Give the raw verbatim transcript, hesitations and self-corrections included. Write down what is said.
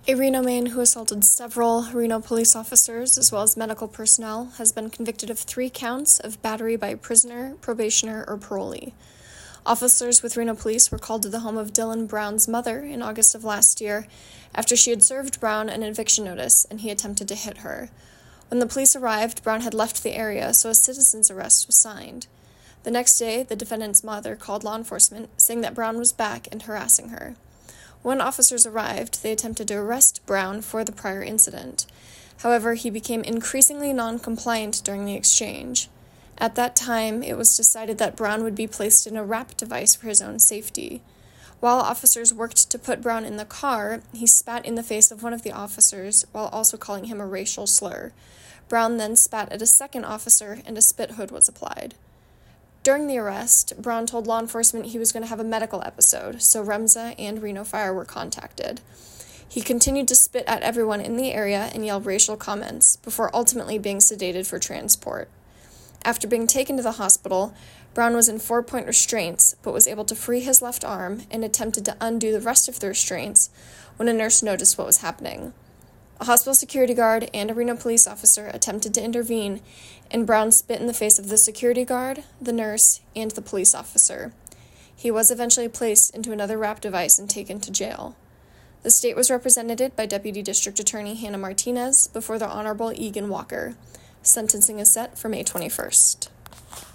A Reno man who assaulted several Reno police officers as well as medical personnel has been convicted of three counts of battery by a prisoner, probationer, or parolee. Officers with Reno police were called to the home of Dylan Brown's mother in August of last year after she had served Brown an eviction notice and he attempted to hit her. When the police arrived, Brown had left the area, so a citizen's arrest was signed. The next day, the defendant's mother called law enforcement, saying that Brown was back and harassing her. When officers arrived, they attempted to arrest Brown for the prior incident. However, he became increasingly non-compliant during the exchange. At that time, it was decided that Brown would be placed in a wrap device for his own safety. While officers worked to put Brown in the car, he spat in the face of one of the officers while also calling him a racial slur. Brown then spat at a second officer and a spit hood was applied. During the arrest, Brown told law enforcement he was going to have a medical episode, so REMSA and Reno Fire were contacted. He continued to spit at everyone in the area and yell racial comments, before ultimately being sedated for transport. After being taken to the hospital, Brown was in four-point restraints, but was able to free his left arm and attempted to undo the rest of the restraints when a nurse noticed what was happening. A hospital security guard and a Reno police officer attempted to intervene, and Brown spit in the face of the security guard, the nurse, and the police officer. He was eventually placed into another wrap device and taken to jail. The state was represented by Deputy District Attorney Hannah Martinez before the Honorable Egan Walker. Sentencing is set for May twenty-first.